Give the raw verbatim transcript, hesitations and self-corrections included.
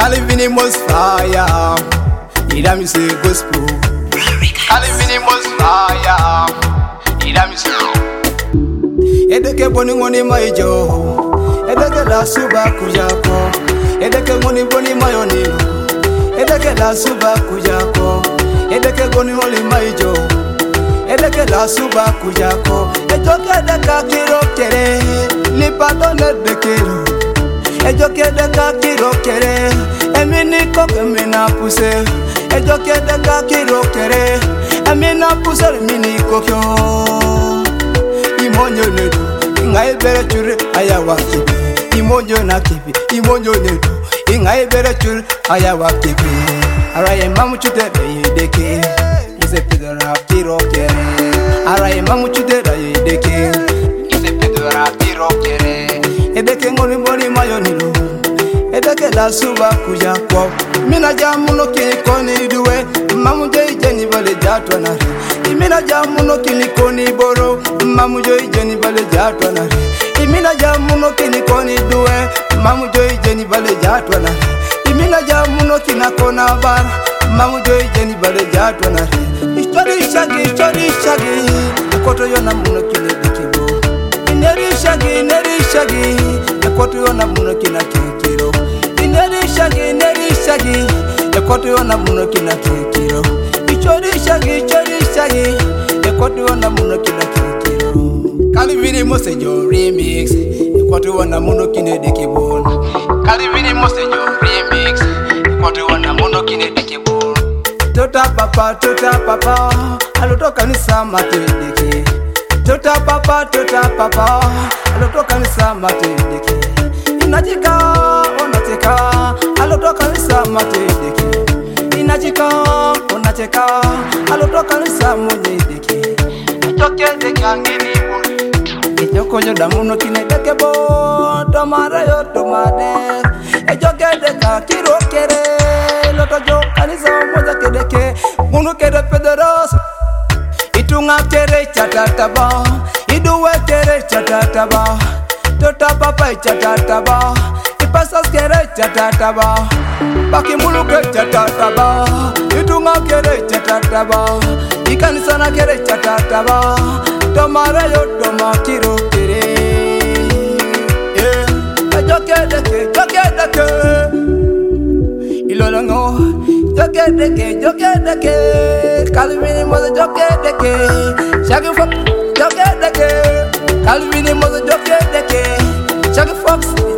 Calvin was fire. Ida mi say gospel. Calvin was fire. Ida mi say. Edeke boni ngoni maijo. Edeke la suba kujako. Edeke ngoni boni mayonilo. Edeke la suba kujako. Edeke goni ngoni maijo. Edeke la suba kujako. Ejoke deka kiro kere. Lipato ne dekero. Ejoke deka kiro kere. Emini koke mina puse. Ejoke deka kiro kere. Emina puse mini kokyo. Imonyo nedu. Ingai bere chure ayawa kibi. Imonyo na kibi. Imonyo nedu. Ingai bere chure ayawa kibi. Araye mamu chute deke. Ise pidora kiro kere. Araye mamu chute deke. Ise pidora kiro kere. Edeke ngoni boni mayonilo. Edeke la suba kuja kwa. Mina jamuno kini koni duwe. Mamu joi jeni bale jatwa nari. Imina jamuno kini koni boro. Mamu joi jeni bale jatwa nari. Imina jamuno kini koni duwe. Mamu joi jeni bale jatwa nari. Imina jamuno kina kona bar. Mamu joi jeni bale jatwa nari. Ishtori shagi, ishtori shagi. Koto yona muno kini dikibo. Ineri shagi, ineri shagi. Koto yona muno kina kikiro. Ineri shagi, ineri shagi. Koto yona muno kina kikiro. Ichori shagi, ichori shagi. Koto yona muno kina kikiro. Calvin Mosejo remix. Koto yona muno kine dekibon. Calvin Mosejo remix. Koto yona muno kine dekibon. Tota papa, tota papa. Alotoka ni sama tedeke. Tota papa, tota papa. Alotoka ni sama tedeke. Inachika, onacheka. Alotoka ni sama tedeke. Inachika, onacheka. Alotoka ni sama tedeke. Ejoke deke angini buri. Ejoko yoda muno kine deke bo. Tomara yo tomade. Ejoke deka kiro kere. Loto jo kanisa moja kedeke. Muno kede pederos. Itunga kere chatataba. Iduwe kere chatataba. Tota papa chatataba. Ipasas kere chatataba. Baki mulu kere chatataba. Itunga kere chatataba. Ikanisa na kere chatataba. Tomara yo toma kiro kere. Yeah. Joke deke, joke deke. Ilolongo. Joke deke, joke deke. Calvin was a joke deke. Shaggy Fox, joke deke. Calvin was a joke deke. Shaggy Fox.